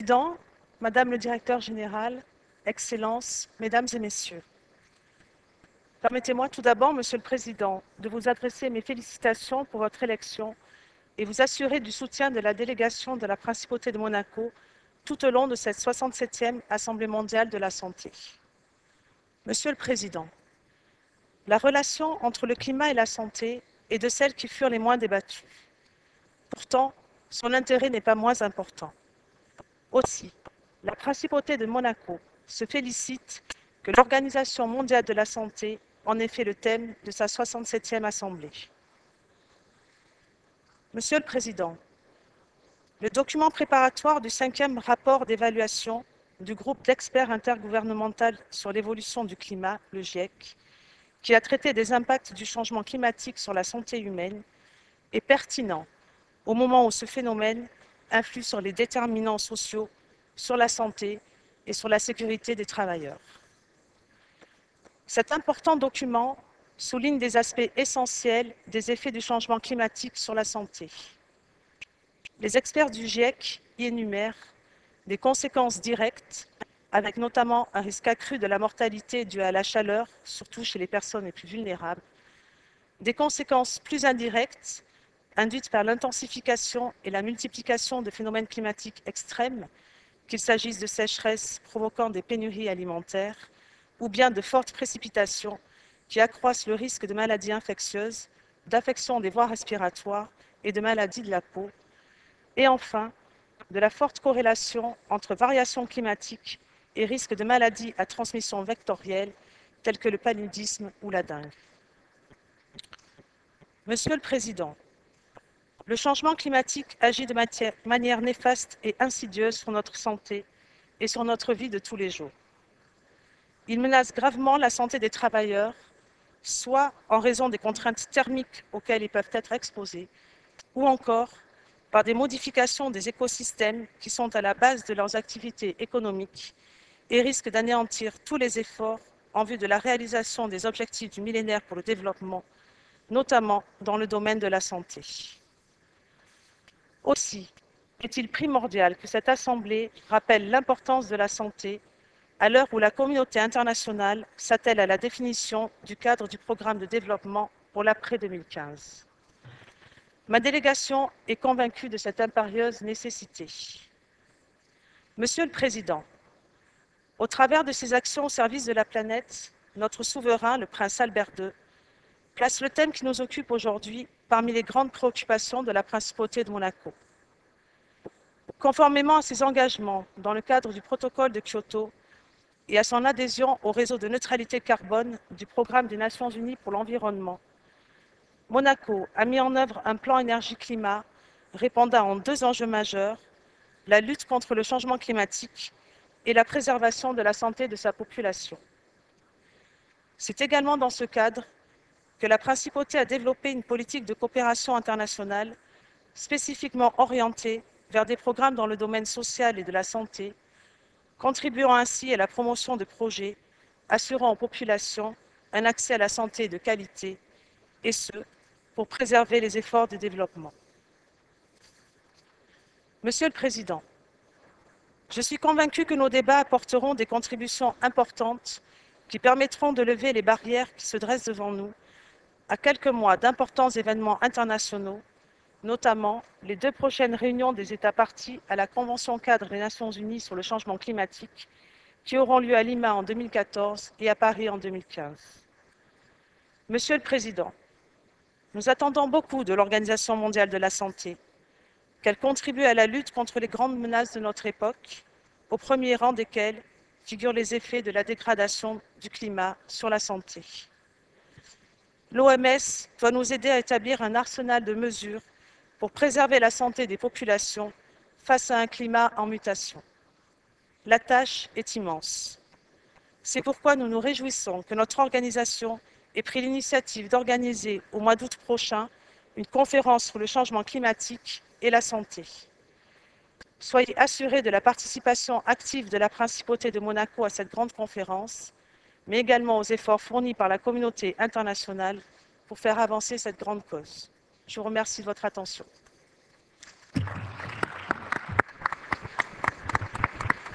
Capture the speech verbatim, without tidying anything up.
Président, Madame le Directeur général, Excellences, Mesdames et Messieurs. Permettez-moi tout d'abord, Monsieur le Président, de vous adresser mes félicitations pour votre élection et vous assurer du soutien de la délégation de la Principauté de Monaco tout au long de cette soixante-septième Assemblée mondiale de la santé. Monsieur le Président, la relation entre le climat et la santé est de celles qui furent les moins débattues. Pourtant, son intérêt n'est pas moins important. Aussi, la Principauté de Monaco se félicite que l'Organisation mondiale de la santé en ait fait le thème de sa soixante-septième Assemblée. Monsieur le Président, le document préparatoire du cinquième rapport d'évaluation du groupe d'experts intergouvernemental sur l'évolution du climat, le GIEC, qui a traité des impacts du changement climatique sur la santé humaine, est pertinent au moment où ce phénomène influe sur les déterminants sociaux, sur la santé et sur la sécurité des travailleurs. Cet important document souligne des aspects essentiels des effets du changement climatique sur la santé. Les experts du GIEC y énumèrent des conséquences directes, avec notamment un risque accru de la mortalité due à la chaleur, surtout chez les personnes les plus vulnérables, des conséquences plus indirectes, induites par l'intensification et la multiplication de phénomènes climatiques extrêmes, qu'il s'agisse de sécheresses provoquant des pénuries alimentaires ou bien de fortes précipitations qui accroissent le risque de maladies infectieuses, d'affections des voies respiratoires et de maladies de la peau, et enfin, de la forte corrélation entre variations climatiques et risques de maladies à transmission vectorielle, telles que le paludisme ou la dengue. Monsieur le Président, le changement climatique agit de manière néfaste et insidieuse sur notre santé et sur notre vie de tous les jours. Il menace gravement la santé des travailleurs, soit en raison des contraintes thermiques auxquelles ils peuvent être exposés, ou encore par des modifications des écosystèmes qui sont à la base de leurs activités économiques et risquent d'anéantir tous les efforts en vue de la réalisation des objectifs du millénaire pour le développement, notamment dans le domaine de la santé. Aussi, est-il primordial que cette Assemblée rappelle l'importance de la santé à l'heure où la communauté internationale s'attelle à la définition du cadre du programme de développement pour l'après deux mille quinze. Ma délégation est convaincue de cette impérieuse nécessité. Monsieur le Président, au travers de ses actions au service de la planète, notre souverain, le prince Albert deux, place le thème qui nous occupe aujourd'hui parmi les grandes préoccupations de la Principauté de Monaco. Conformément à ses engagements dans le cadre du protocole de Kyoto et à son adhésion au réseau de neutralité carbone du Programme des Nations Unies pour l'environnement, Monaco a mis en œuvre un plan énergie-climat répondant en deux enjeux majeurs, la lutte contre le changement climatique et la préservation de la santé de sa population. C'est également dans ce cadre que la Principauté a développé une politique de coopération internationale spécifiquement orientée vers des programmes dans le domaine social et de la santé, contribuant ainsi à la promotion de projets assurant aux populations un accès à la santé de qualité, et ce, pour préserver les efforts de développement. Monsieur le Président, je suis convaincu que nos débats apporteront des contributions importantes qui permettront de lever les barrières qui se dressent devant nous à quelques mois d'importants événements internationaux, notamment les deux prochaines réunions des États parties à la Convention cadre des Nations Unies sur le changement climatique qui auront lieu à Lima en deux mille quatorze et à Paris en deux mille quinze. Monsieur le Président, nous attendons beaucoup de l'Organisation mondiale de la santé, qu'elle contribue à la lutte contre les grandes menaces de notre époque, au premier rang desquelles figurent les effets de la dégradation du climat sur la santé. L'O M S doit nous aider à établir un arsenal de mesures pour préserver la santé des populations face à un climat en mutation. La tâche est immense. C'est pourquoi nous nous réjouissons que notre organisation ait pris l'initiative d'organiser au mois d'août prochain une conférence sur le changement climatique et la santé. Soyez assurés de la participation active de la Principauté de Monaco à cette grande conférence, mais également aux efforts fournis par la communauté internationale pour faire avancer cette grande cause. Je vous remercie de votre attention.